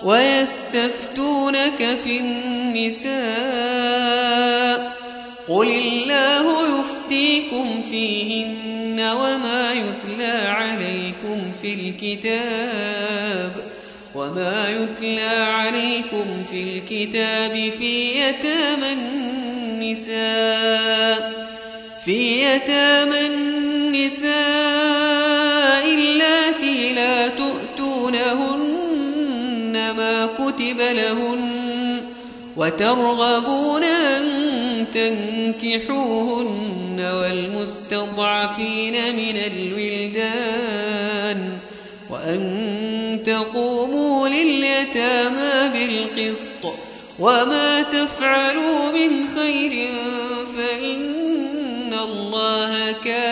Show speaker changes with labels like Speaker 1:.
Speaker 1: ويستفتونك في النساء قل الله يفتيكم فيهن وما يتلى عليكم في الكتاب في يتامى النساء اللاتي لا تؤتونهن ما كتب لهن وترغبون أن تنكحوهن والمستضعفين من الولدان وأن تقوموا لليتامى بالقسط وما تفعلوا من خير فإن الله كان